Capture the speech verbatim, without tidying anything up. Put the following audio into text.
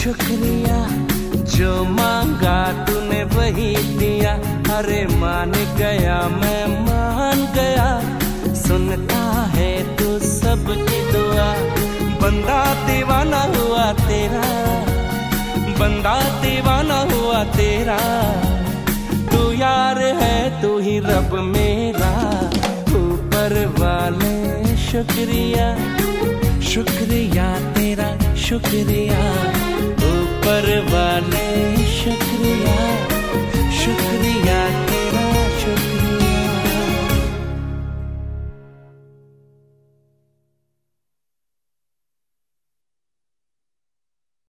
शुक्रिया, जो मांगा तूने वही दिया। अरे मान गया मैं मान गया, सुनता है तू सबकी दुआ। बंदा दीवाना हुआ तेरा, बंदा दीवाना हुआ तेरा। तू यार है तू ही रब मेरा, ऊपर वाले शुक्रिया। शुक्रिया तेरा शुक्रिया, ऊपर वाले